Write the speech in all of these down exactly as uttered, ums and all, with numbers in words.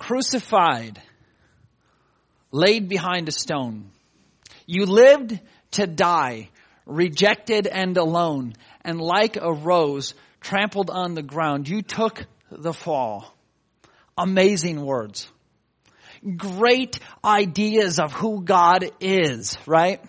crucified, laid behind a stone. You lived to die, rejected and alone, and like a rose trampled on the ground, you took the fall. Amazing words. Great ideas of who God is, right?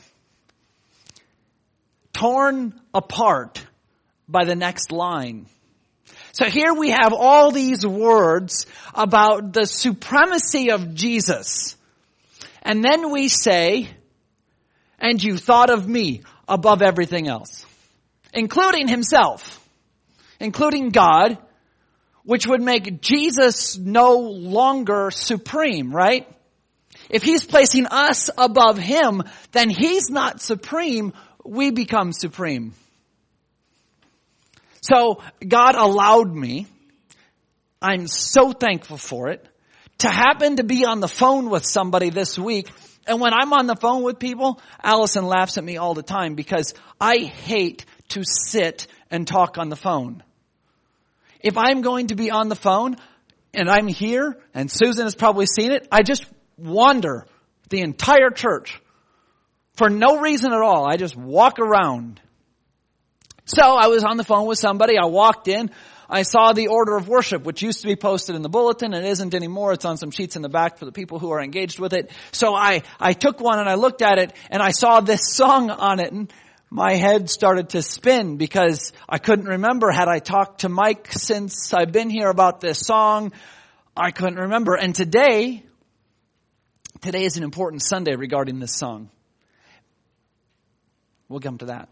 Torn apart by the next line. So here we have all these words about the supremacy of Jesus. And then we say, and you thought of me above everything else, including himself, including God, which would make Jesus no longer supreme, right? If he's placing us above him, then he's not supreme, we become supreme. So God allowed me, I'm so thankful for it, to happen to be on the phone with somebody this week. And when I'm on the phone with people, Allison laughs at me all the time because I hate to sit and talk on the phone. If I'm going to be on the phone and I'm here, and Susan has probably seen it, I just wander the entire church for no reason at all. I just walk around. So I was on the phone with somebody. I walked in. I saw the order of worship, which used to be posted in the bulletin. It isn't anymore. It's on some sheets in the back for the people who are engaged with it. So I, I took one and I looked at it and I saw this song on it, and my head started to spin because I couldn't remember. Had I talked to Mike since I've been here about this song? I couldn't remember. And today, today is an important Sunday regarding this song. We'll come to that.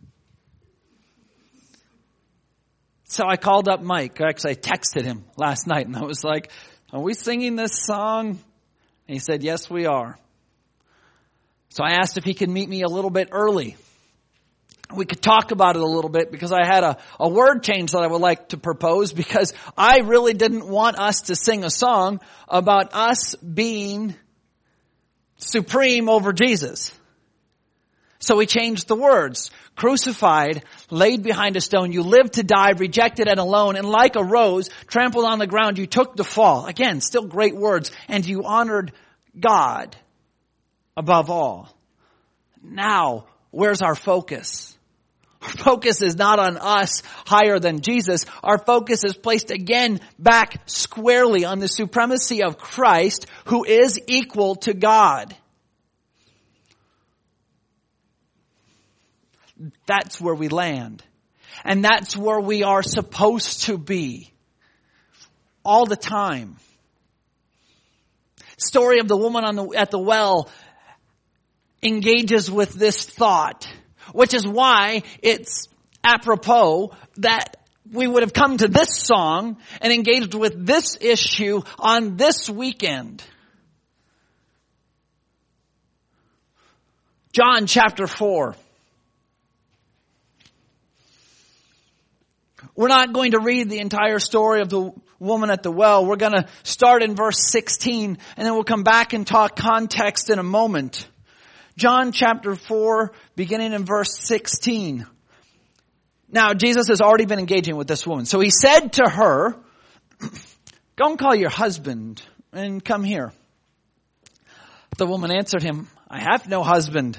So I called up Mike. Actually, I texted him last night and I was like, are we singing this song? And he said, yes, we are. So I asked if he could meet me a little bit early. We could talk about it a little bit because I had a, a word change that I would like to propose, because I really didn't want us to sing a song about us being supreme over Jesus. So we changed the words. Crucified, laid behind a stone, you lived to die, rejected and alone, and like a rose, trampled on the ground, you took the fall. Again, still great words. And you honored God above all. Now, where's our focus? Our focus is not on us higher than Jesus. Our focus is placed again back squarely on the supremacy of Christ, who is equal to God. That's where we land. And that's where we are supposed to be. All the time. Story of the woman on the, at the well engages with this thought, which is why it's apropos that we would have come to this song and engaged with this issue on this weekend. John chapter four. We're not going to read the entire story of the woman at the well. We're going to start in verse sixteen, and then we'll come back and talk context in a moment. John chapter four, beginning in verse sixteen. Now, Jesus has already been engaging with this woman. So he said to her, go and call your husband and come here. The woman answered him, I have no husband.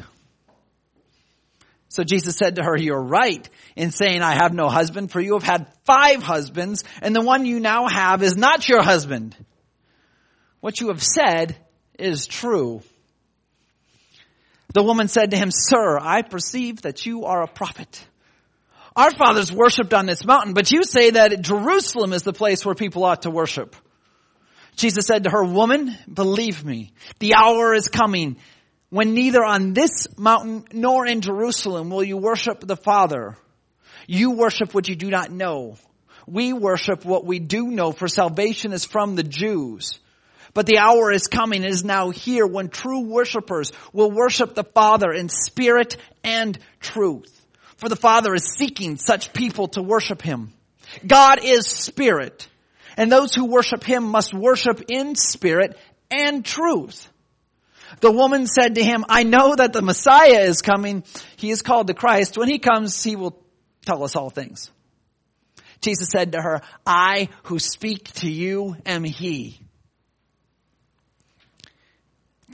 So Jesus said to her, you're right in saying I have no husband, for you have had five husbands, and the one you now have is not your husband. What you have said is true. The woman said to him, Sir, I perceive that you are a prophet. Our fathers worshipped on this mountain, but you say that Jerusalem is the place where people ought to worship. Jesus said to her, Woman, believe me, the hour is coming when neither on this mountain nor in Jerusalem will you worship the Father. You worship what you do not know. We worship what we do know, for salvation is from the Jews. But the hour is coming, it is now here, when true worshipers will worship the Father in spirit and truth. For the Father is seeking such people to worship him. God is spirit, and those who worship him must worship in spirit and truth. The woman said to him, I know that the Messiah is coming. He is called the Christ. When he comes, he will tell us all things. Jesus said to her, I who speak to you am he.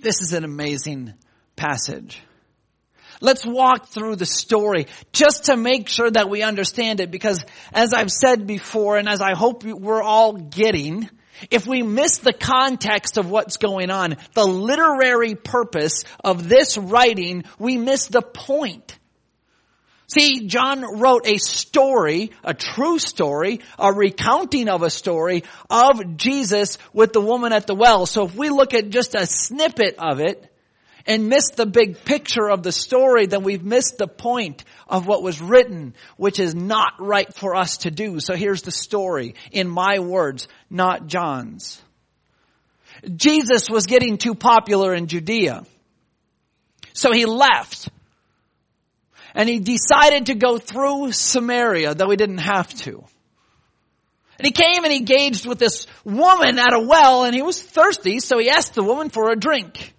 This is an amazing passage. Let's walk through the story just to make sure that we understand it, because as I've said before, and as I hope we're all getting, if we miss the context of what's going on, the literary purpose of this writing, we miss the point. See, John wrote a story, a true story, a recounting of a story of Jesus with the woman at the well. So if we look at just a snippet of it and miss the big picture of the story, then we've missed the point of what was written, which is not right for us to do. So here's the story in my words, not John's. Jesus was getting too popular in Judea. So he left. And he decided to go through Samaria, though he didn't have to. And he came and engaged with this woman at a well, and he was thirsty, so he asked the woman for a drink.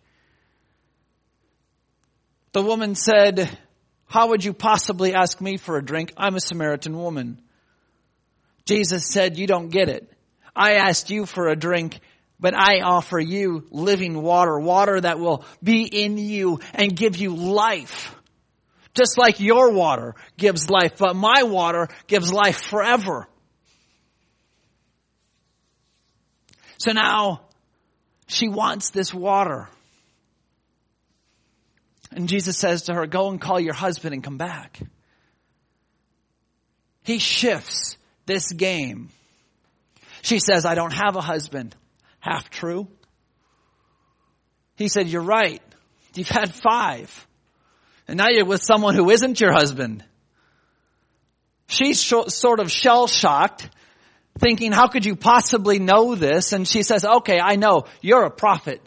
The woman said, "How would you possibly ask me for a drink? I'm a Samaritan woman." Jesus said, "You don't get it. I asked you for a drink, but I offer you living water, water that will be in you and give you life. Just like your water gives life, but my water gives life forever." So now she wants this water. And Jesus says to her, "Go and call your husband and come back." He shifts this game. She says, "I don't have a husband." Half true. He said, "You're right. You've had five. And now you're with someone who isn't your husband." She's sort of shell-shocked, thinking, how could you possibly know this? And she says, "Okay, I know. You're a prophet."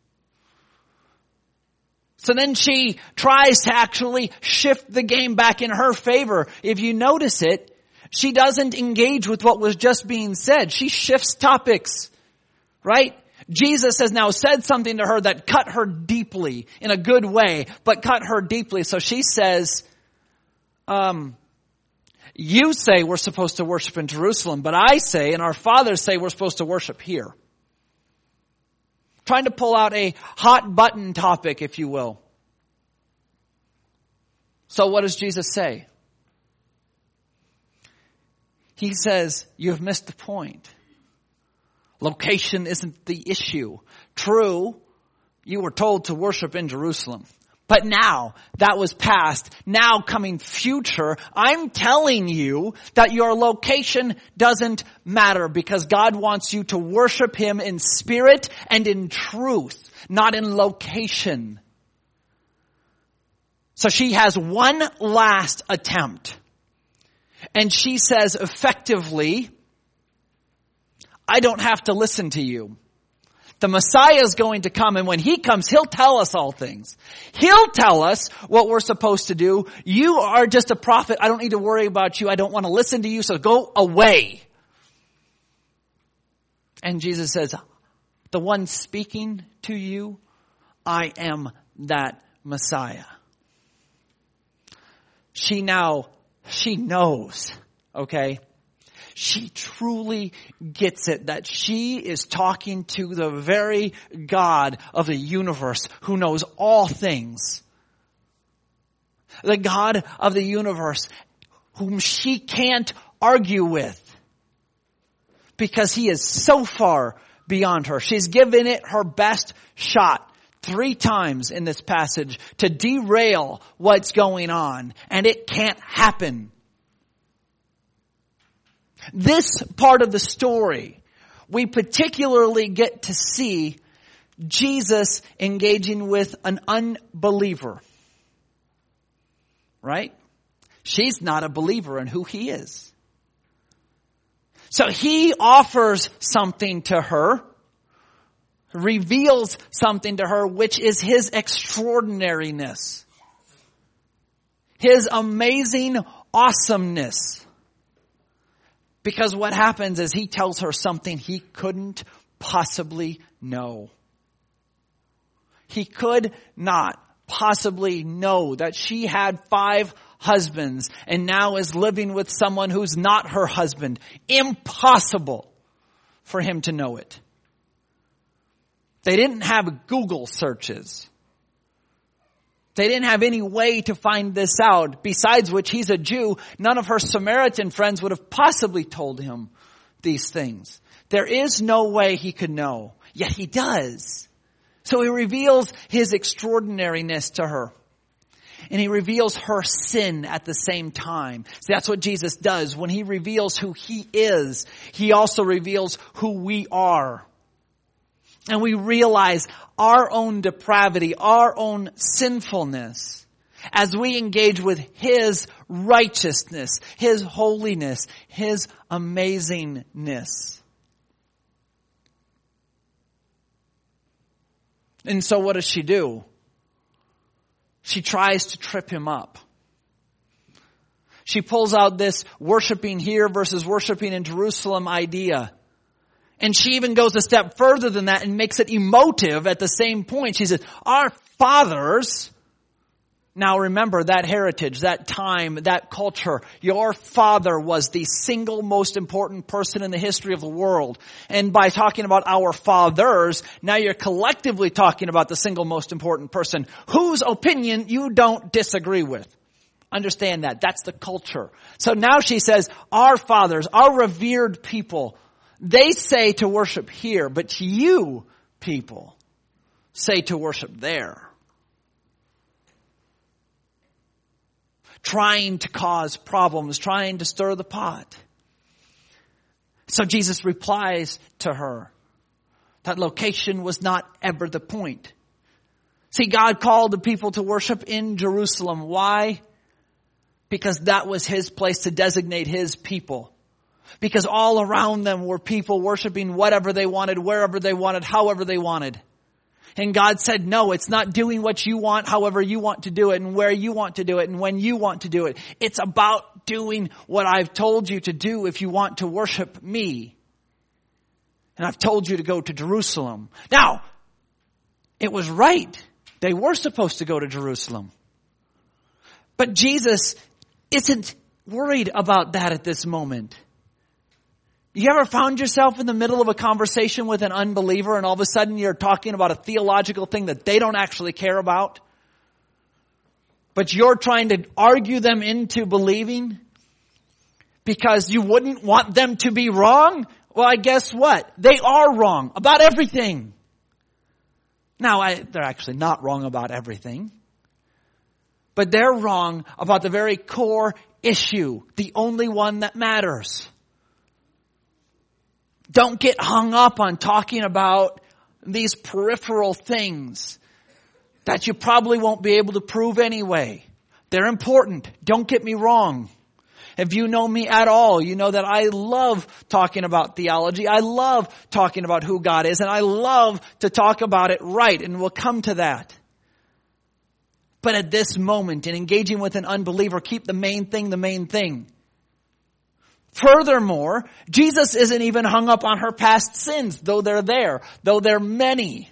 So then she tries to actually shift the game back in her favor. If you notice it, she doesn't engage with what was just being said. She shifts topics, right? Jesus has now said something to her that cut her deeply in a good way, but cut her deeply. So she says, um, "You say we're supposed to worship in Jerusalem, but I say, and our fathers say, we're supposed to worship here." Trying to pull out a hot button topic, if you will. So what does Jesus say? He says, "You have missed the point. Location isn't the issue. True, you were told to worship in Jerusalem. But now, that was past. Now coming future, I'm telling you that your location doesn't matter, because God wants you to worship Him in spirit and in truth, not in location." So she has one last attempt. And she says effectively, "I don't have to listen to you. The Messiah is going to come, and when He comes, He'll tell us all things. He'll tell us what we're supposed to do. You are just a prophet. I don't need to worry about you. I don't want to listen to you, so go away." And Jesus says, "The one speaking to you, I am that Messiah." She now, she knows, okay? She truly gets it, that she is talking to the very God of the universe who knows all things. The God of the universe whom she can't argue with, because He is so far beyond her. She's given it her best shot three times in this passage to derail what's going on, and it can't happen. This part of the story, we particularly get to see Jesus engaging with an unbeliever. Right? She's not a believer in who He is. So He offers something to her, reveals something to her, which is His extraordinariness, His amazing awesomeness. Because what happens is He tells her something He couldn't possibly know. He could not possibly know that she had five husbands and now is living with someone who's not her husband. Impossible for Him to know it. They didn't have Google searches. They didn't have any way to find this out. Besides which, he's a Jew. None of her Samaritan friends would have possibly told him these things. There is no way he could know. Yet he does. So he reveals his extraordinariness to her. And he reveals her sin at the same time. See, that's what Jesus does. When he reveals who he is, he also reveals who we are. And we realize our own depravity, our own sinfulness, as we engage with his righteousness, his holiness, his amazingness. And so what does she do? She tries to trip him up. She pulls out this worshiping here versus worshiping in Jerusalem idea. And she even goes a step further than that and makes it emotive at the same point. She says, our fathers, now remember that heritage, that time, that culture. Your father was the single most important person in the history of the world. And by talking about our fathers, now you're collectively talking about the single most important person whose opinion you don't disagree with. Understand that. That's the culture. So now she says, our fathers, our revered people, they say to worship here, but you people say to worship there. Trying to cause problems, trying to stir the pot. So Jesus replies to her that location was not ever the point. See, God called the people to worship in Jerusalem. Why? Because that was his place to designate his people. Because all around them were people worshiping whatever they wanted, wherever they wanted, however they wanted. And God said, no, it's not doing what you want, however you want to do it, and where you want to do it, and when you want to do it. It's about doing what I've told you to do if you want to worship me. And I've told you to go to Jerusalem. Now, it was right. They were supposed to go to Jerusalem. But Jesus isn't worried about that at this moment. You ever found yourself in the middle of a conversation with an unbeliever and all of a sudden you're talking about a theological thing that they don't actually care about? But you're trying to argue them into believing because you wouldn't want them to be wrong? Well, I guess what? They are wrong about everything. Now, I, they're actually not wrong about everything. But they're wrong about the very core issue, the only one that matters. Don't get hung up on talking about these peripheral things that you probably won't be able to prove anyway. They're important. Don't get me wrong. If you know me at all, you know that I love talking about theology. I love talking about who God is, and I love to talk about it right, and we'll come to that. But at this moment, in engaging with an unbeliever, keep the main thing the main thing. Furthermore, Jesus isn't even hung up on her past sins, though they're there, though they're many.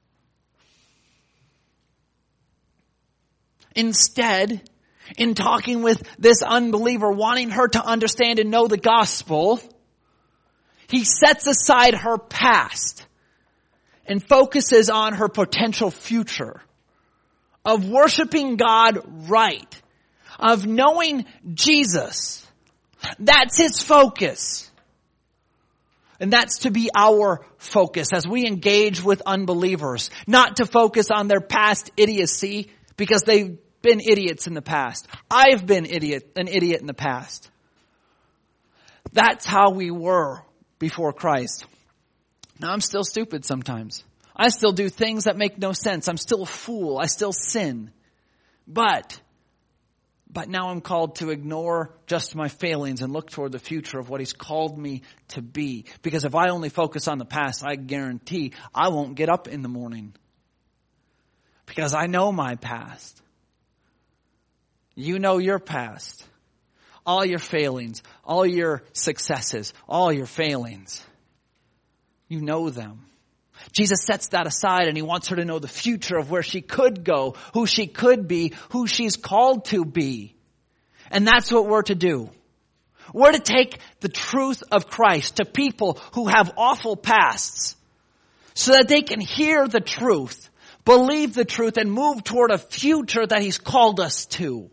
Instead, in talking with this unbeliever, wanting her to understand and know the gospel, he sets aside her past and focuses on her potential future of worshiping God right, of knowing Jesus. That's his focus. And that's to be our focus as we engage with unbelievers. Not to focus on their past idiocy because they've been idiots in the past. I've been idiot, an idiot in the past. That's how we were before Christ. Now I'm still stupid sometimes. I still do things that make no sense. I'm still a fool. I still sin. But But now I'm called to ignore just my failings and look toward the future of what he's called me to be. Because if I only focus on the past, I guarantee I won't get up in the morning. Because I know my past. You know your past. All your failings, all your successes, all your failings. You know them. Jesus sets that aside and he wants her to know the future of where she could go, who she could be, who she's called to be. And that's what we're to do. We're to take the truth of Christ to people who have awful pasts, so that they can hear the truth, believe the truth, and move toward a future that He's called us to.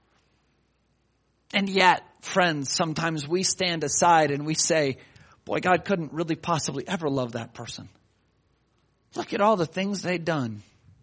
And yet, friends, sometimes we stand aside and we say, boy, God couldn't really possibly ever love that person. Look at all the things they've done.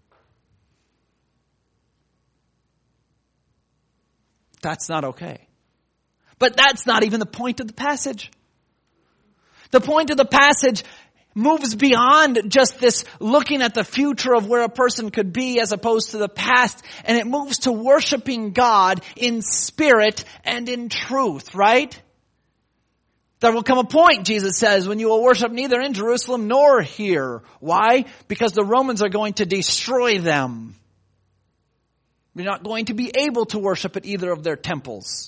That's not okay. But that's not even the point of the passage. The point of the passage moves beyond just this looking at the future of where a person could be as opposed to the past. And it moves to worshiping God in spirit and in truth, right? There will come a point, Jesus says, when you will worship neither in Jerusalem nor here. Why? Because the Romans are going to destroy them. You're not going to be able to worship at either of their temples.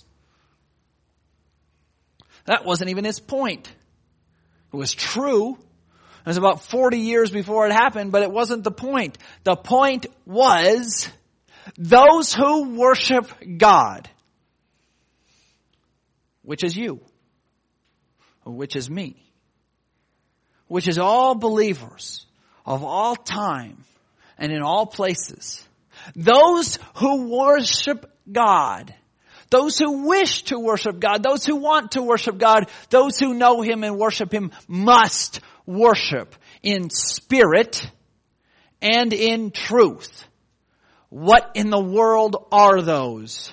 That wasn't even his point. It was true. It was about forty years before it happened, but it wasn't the point. The point was those who worship God, which is you, which is me, which is all believers of all time and in all places. Those who worship God, those who wish to worship God, those who want to worship God, those who know Him and worship Him must worship in spirit and in truth. What in the world are those?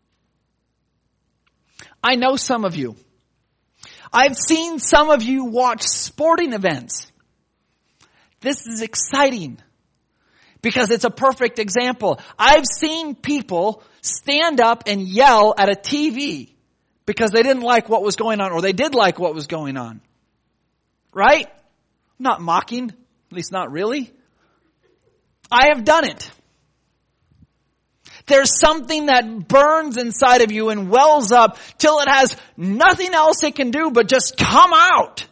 I know some of you. I've seen some of you watch sporting events. This is exciting because it's a perfect example. I've seen people stand up and yell at a T V because they didn't like what was going on, or they did like what was going on. Right? I'm not mocking, at least not really. I have done it. There's something that burns inside of you and wells up till it has nothing else it can do but just come out.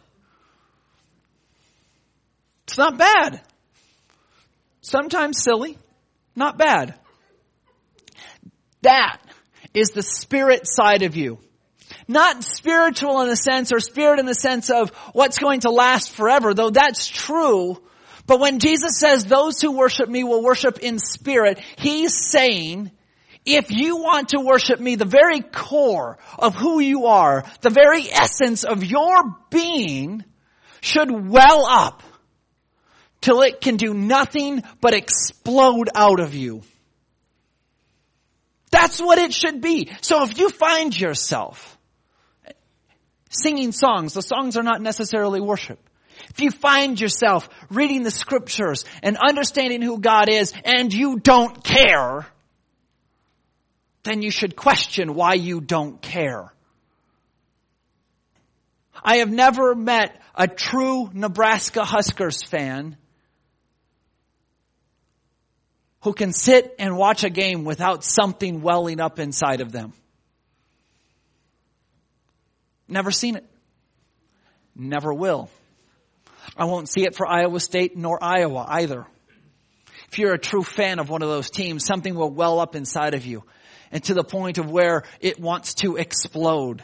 It's not bad. Sometimes silly, not bad. That is the spirit side of you. Not spiritual in a sense, or spirit in the sense of what's going to last forever, though that's true. But when Jesus says those who worship me will worship in spirit, He's saying, if you want to worship me, the very core of who you are, the very essence of your being should well up till it can do nothing but explode out of you. That's what it should be. So if you find yourself singing songs, the songs are not necessarily worship. If you find yourself reading the scriptures and understanding who God is and you don't care, then you should question why you don't care. I have never met a true Nebraska Huskers fan who can sit and watch a game without something welling up inside of them. Never seen it. Never will. I won't see it for Iowa State nor Iowa either. If you're a true fan of one of those teams, something will well up inside of you, and to the point of where it wants to explode.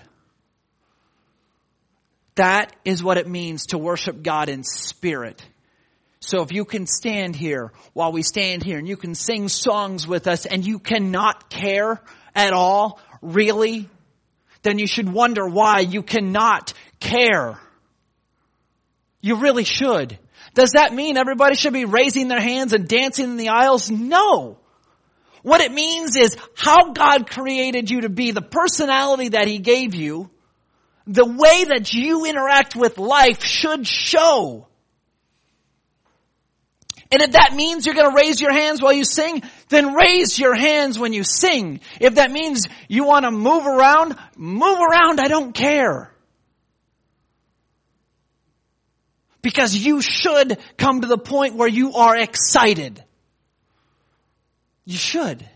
That is what it means to worship God in spirit. So if you can stand here while we stand here and you can sing songs with us and you cannot care at all, really, then you should wonder why you cannot care. You really should. Does that mean everybody should be raising their hands and dancing in the aisles? No. What it means is how God created you to be, the personality that He gave you, the way that you interact with life should show. And if that means you're going to raise your hands while you sing, then raise your hands when you sing. If that means you want to move around, move around, I don't care. Because you should come to the point where you are excited. You should.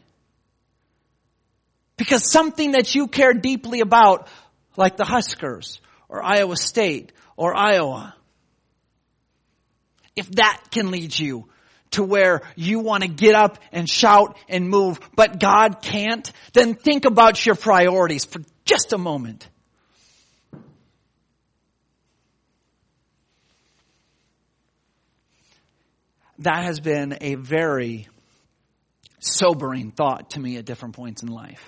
Because something that you care deeply about, like the Huskers or Iowa State or Iowa, if that can lead you to where you want to get up and shout and move, but God can't, then think about your priorities for just a moment. that has been a very sobering thought to me at different points in life.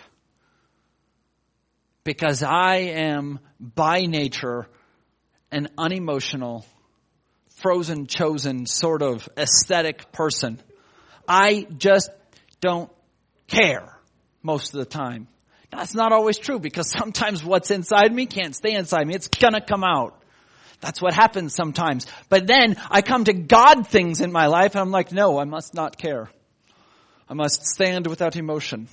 Because I am by nature an unemotional, frozen, chosen sort of aesthetic person. I just don't care most of the time. That's not always true, because sometimes what's inside me can't stay inside me. It's gonna come out. That's what happens sometimes. But then I come to God things in my life and I'm like, no, I must not care. I must stand without emotion.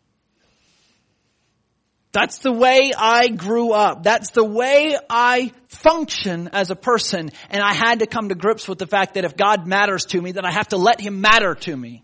That's the way I grew up. That's the way I function as a person. And I had to come to grips with the fact that if God matters to me, then I have to let Him matter to me.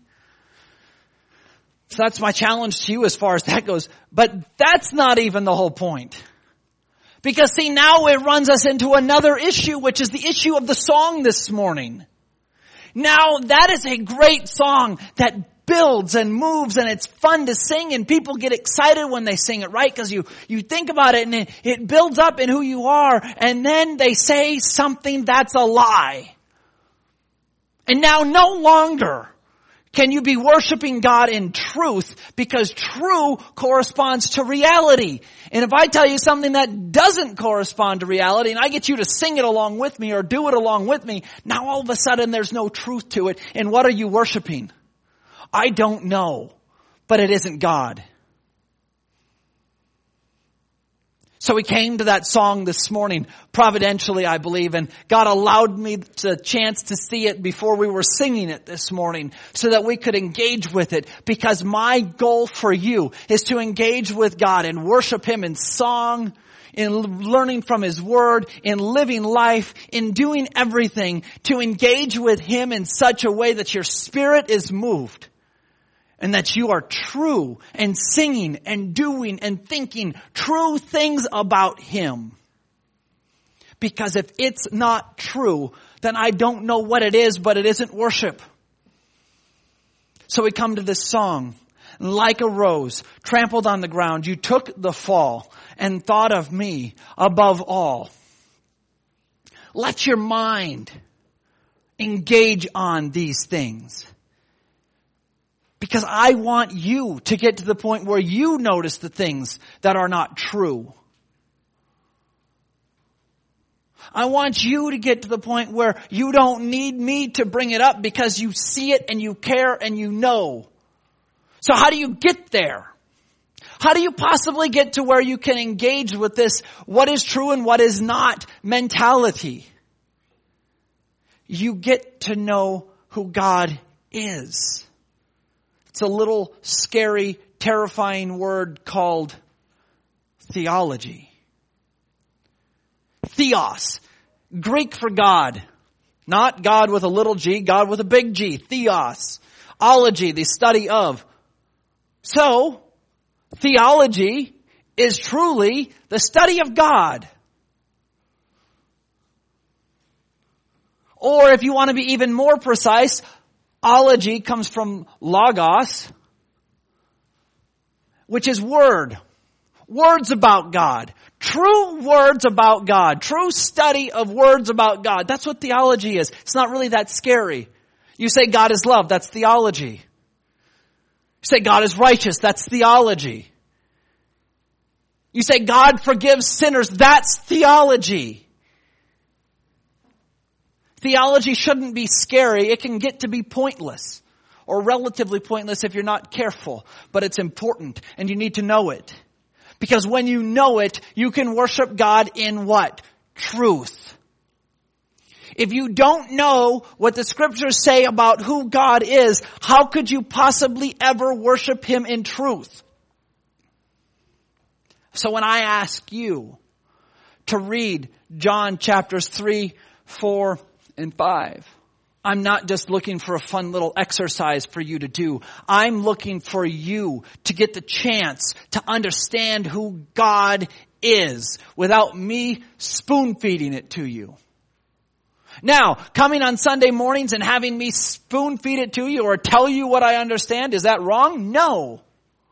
So that's my challenge to you as far as that goes. But that's not even the whole point. Because see, now it runs us into another issue, which is the issue of the song this morning. Now that is a great song that builds and moves and it's fun to sing and people get excited when they sing it, right? Because you, you think about it and it, it builds up in who you are, and then they say something that's a lie. And now no longer can you be worshiping God in truth, because true corresponds to reality. And if I tell you something that doesn't correspond to reality and I get you to sing it along with me or do it along with me, now all of a sudden there's no truth to it. And what are you worshiping? I don't know, but it isn't God. So we came to that song this morning, providentially, I believe, and God allowed me the chance to see it before we were singing it this morning so that we could engage with it, because my goal for you is to engage with God and worship Him in song, in learning from His Word, in living life, in doing everything to engage with Him in such a way that your spirit is moved. And that you are true and singing and doing and thinking true things about Him. Because if it's not true, then I don't know what it is, but it isn't worship. So we come to this song. Like a rose trampled on the ground, you took the fall and thought of me above all. Let your mind engage on these things. Because I want you to get to the point where you notice the things that are not true. I want you to get to the point where you don't need me to bring it up, because you see it and you care and you know. So how do you get there? How do you possibly get to where you can engage with this what is true and what is not mentality? You get to know who God is. It's a little scary, terrifying word called theology. Theos, Greek for God. Not God with a little g, God with a big G. Theos. Ology, the study of. So, theology is truly the study of God. Or if you want to be even more precise, ology comes from logos, which is word. Words about God. True words about God. True study of words about God. That's what theology is. It's not really that scary. You say God is love, that's theology. You say God is righteous, that's theology. You say God forgives sinners, that's theology. Theology shouldn't be scary. It can get to be pointless, or relatively pointless if you're not careful. But it's important and you need to know it. Because when you know it, you can worship God in what? Truth. If you don't know what the scriptures say about who God is, how could you possibly ever worship Him in truth? So when I ask you to read John chapters three, four, and five, I'm not just looking for a fun little exercise for you to do. I'm looking for you to get the chance to understand who God is without me spoon feeding it to you. Now, coming on Sunday mornings and having me spoon feed it to you or tell you what I understand, is that wrong? No.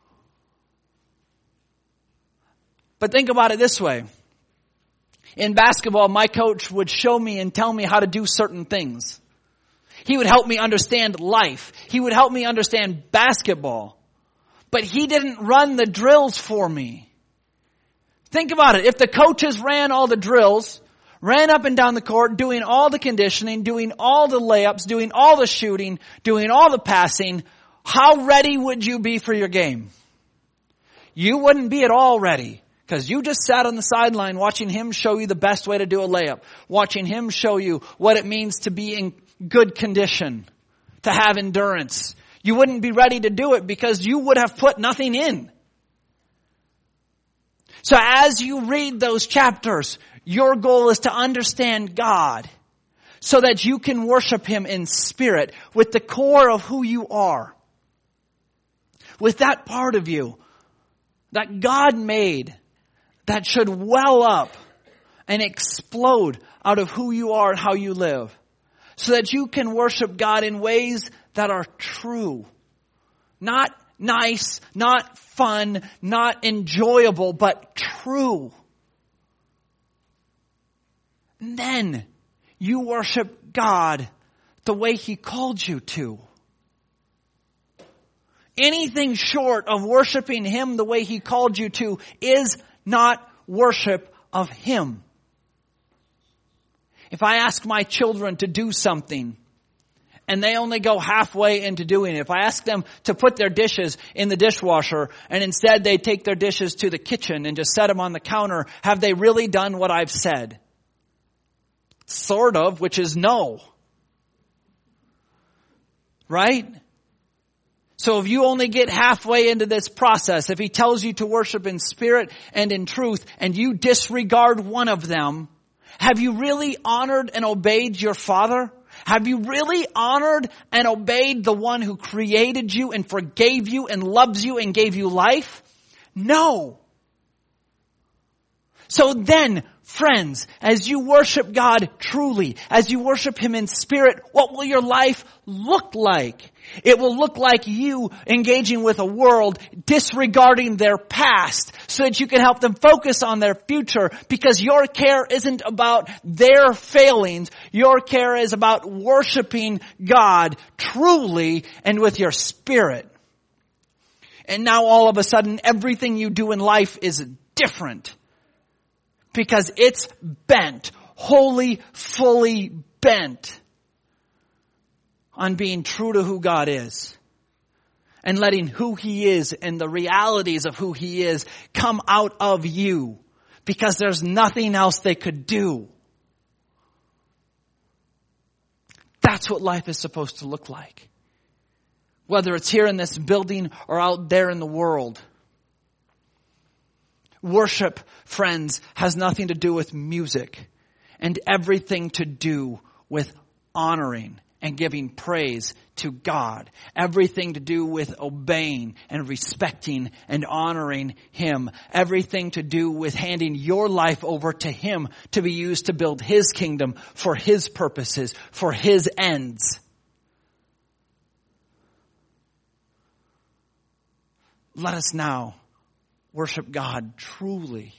But think about it this way. In basketball, my coach would show me and tell me how to do certain things. He would help me understand life. He would help me understand basketball. But he didn't run the drills for me. Think about it. If the coaches ran all the drills, ran up and down the court, doing all the conditioning, doing all the layups, doing all the shooting, doing all the passing, how ready would you be for your game? You wouldn't be at all ready. Because you just sat on the sideline watching him show you the best way to do a layup. Watching him show you what it means to be in good condition. To have endurance. You wouldn't be ready to do it because you would have put nothing in. So as you read those chapters, your goal is to understand God. So that you can worship Him in spirit. With the core of who you are. With that part of you that God made. That should well up and explode out of who you are and how you live. So that you can worship God in ways that are true. Not nice, not fun, not enjoyable, but true. And then you worship God the way He called you to. Anything short of worshiping Him the way He called you to is not worship of Him. If I ask my children to do something and they only go halfway into doing it, if I ask them to put their dishes in the dishwasher and instead they take their dishes to the kitchen and just set them on the counter, have they really done what I've said? Sort of, which is no. Right? So if you only get halfway into this process, if He tells you to worship in spirit and in truth, and you disregard one of them, have you really honored and obeyed your Father? Have you really honored and obeyed the one who created you and forgave you and loves you and gave you life? No. So then, friends, as you worship God truly, as you worship Him in spirit, what will your life look like? It will look like you engaging with a world, disregarding their past, so that you can help them focus on their future, because your care isn't about their failings. Your care is about worshiping God truly and with your spirit. And now all of a sudden, everything you do in life is different. Because it's bent, wholly, fully bent on being true to who God is. And letting who He is and the realities of who He is come out of you. Because there's nothing else they could do. That's what life is supposed to look like. Whether it's here in this building or out there in the world. Worship, friends, has nothing to do with music and everything to do with honoring and giving praise to God. Everything to do with obeying and respecting and honoring Him. Everything to do with handing your life over to Him to be used to build His kingdom for His purposes, for His ends. Let us now worship God truly,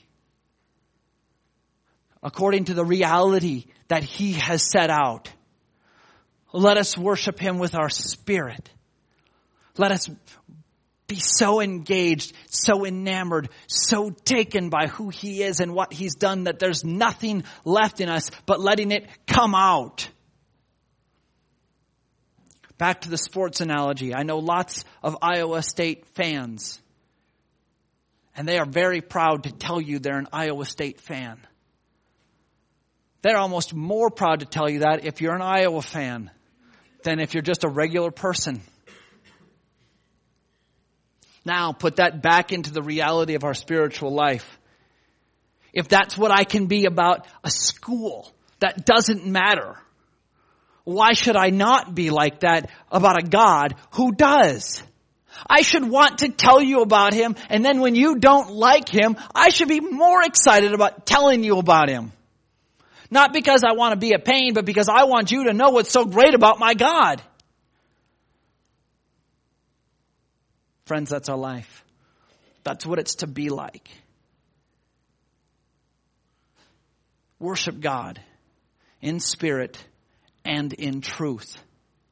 according to the reality that He has set out. Let us worship Him with our spirit. Let us be so engaged, so enamored, so taken by who He is and what He's done that there's nothing left in us but letting it come out. Back to the sports analogy. I know lots of Iowa State fans. And they are very proud to tell you they're an Iowa State fan. They're almost more proud to tell you that if you're an Iowa fan than if you're just a regular person. Now, put that back into the reality of our spiritual life. If that's what I can be about a school, that doesn't matter. Why should I not be like that about a God who does? I should want to tell you about Him, and then when you don't like Him, I should be more excited about telling you about Him. Not because I want to be a pain, but because I want you to know what's so great about my God. Friends, that's our life. That's what it's to be like. Worship God in spirit and in truth.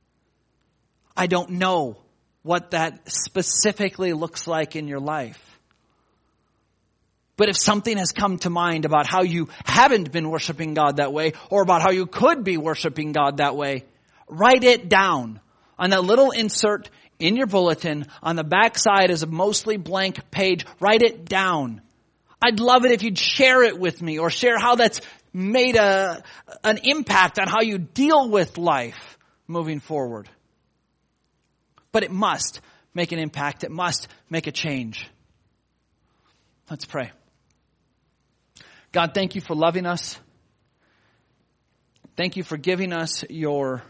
I don't know what that specifically looks like in your life. But if something has come to mind about how you haven't been worshiping God that way, or about how you could be worshiping God that way, write it down on that little insert in your bulletin. On the back side is a mostly blank page. Write it down. I'd love it if you'd share it with me, or share how that's made a an impact on how you deal with life moving forward. But it must make an impact. It must make a change. Let's pray. God, thank you for loving us. Thank you for giving us your,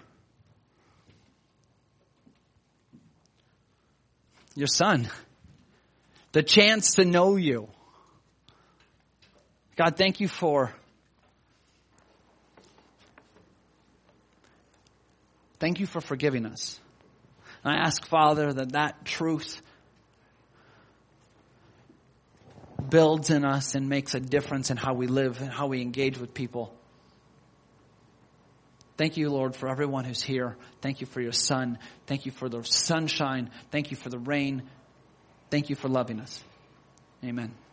your Son. The chance to know you. God, thank you for Thank you for forgiving us. And I ask, Father, that that truth builds in us and makes a difference in how we live and how we engage with people. Thank you, Lord, for everyone who's here. Thank you for your Son. Thank you for the sunshine. Thank you for the rain. Thank you for loving us. Amen.